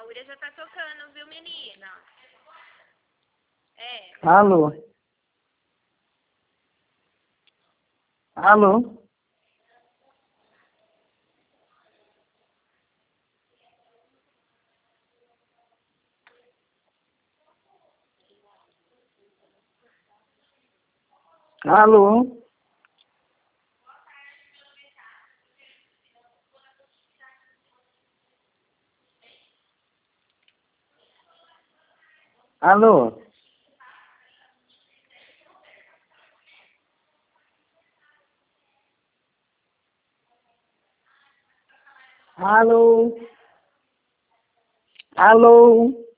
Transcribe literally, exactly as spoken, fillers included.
Áurea já tá tocando, viu, menina? É. Alô? Alô? Alô? Alô? Alô? Alô?